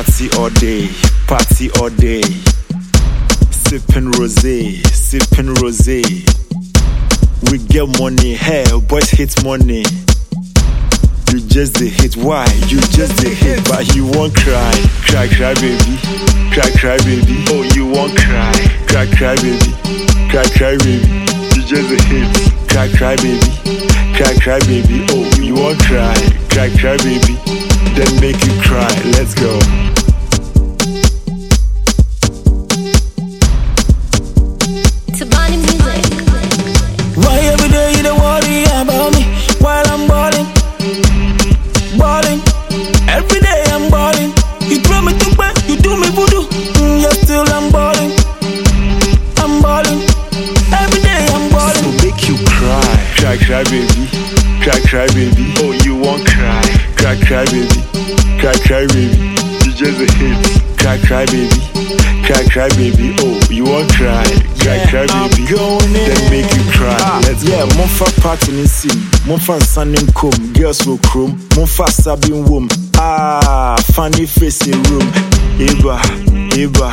Party all day, party all day. Sipping rosé, sipping rosé. We get money, hey, boys hit money. You just the hit, why? You just the hit, but you won't cry. Cry, cry, baby. Cry, cry, baby. Oh, you won't cry. Cry, cry, baby. Cry, cry, baby. You just the hit. Cry, cry, baby. Cry, cry, baby. Oh, you won't cry. Cry, cry, baby. Then make you cry. Let's go. Tabani music. Why every day you don't worry about me while I'm balling? Balling. Every day I'm balling. You throw me to bed, you do me voodoo. Yeah, still I'm balling. I'm balling. Every day I'm balling. So make you cry. Cry, cry, baby. Cry, cry, baby. Oh, you won't cry. Cry, cry, baby. Cry, cry, baby. You just a hit. Cry, cry, baby. Cry, cry, baby. Oh, you won't cry. Cry, cry, baby. Then make you cry. Let's go. Yeah, Monfa party in sim. Monfa sunning comb. Girls will chrome. Monfa sabbing womb. Ah, funny face in room. Eba, Eba.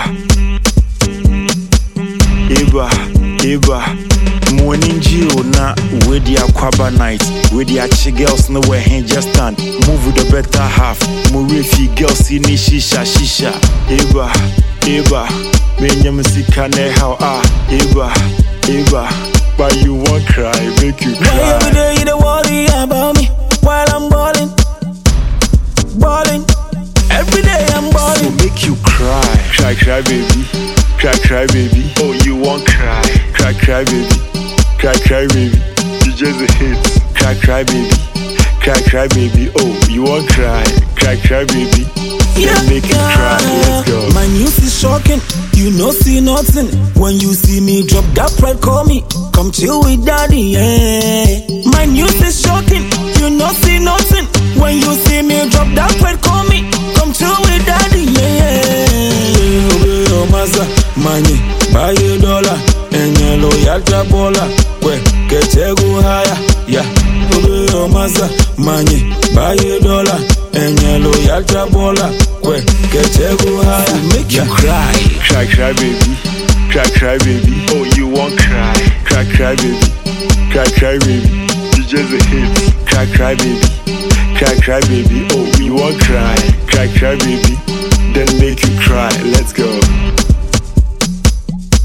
Eba, Eba. Morning Gio na with the aquaba night. With the achi girls no way hand just stand. Move with the better half. Murifi girls in the shisha, shisha. Eba, Eba. Menya musika ne how Eba, Eba. But you won't cry, make you cry. Why every day you don't worry about me while I'm balling? Balling. Every day I'm balling. So make you cry. Cry, cry, baby. Cry, cry, baby. Oh, you won't cry. Cry, cry, baby. Cry, cry, baby. You just a hit. Cry, cry, baby. Cry, cry, baby. Oh, you won't cry. Cry, cry, baby. Then make you cry. Let's go. My news is shocking. You know see nothing. When you see me drop that pride, call me. Come chill with daddy, yeah. My news is shocking. You know see nothing. When you see me drop that pride, call me. Come chill with daddy, yeah. Oh, massa, money, buy a dollar. And yellow yalta bola. Well, get go higher, yeah. Oh, massa, money, buy a dollar. And yellow yalta bola. Well, get go higher. Make you cry. Cry, cry, baby. Cry, cry, baby. Oh, you won't cry. Cry, cry, baby. Cry, cry, baby. You just a hit. Cry, cry, baby. Cry, cry, baby. Oh, you won't cry. Cry, cry, baby. Then make you cry. Let's go.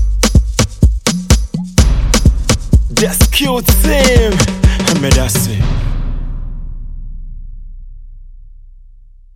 That's cute, Tim. I made that say.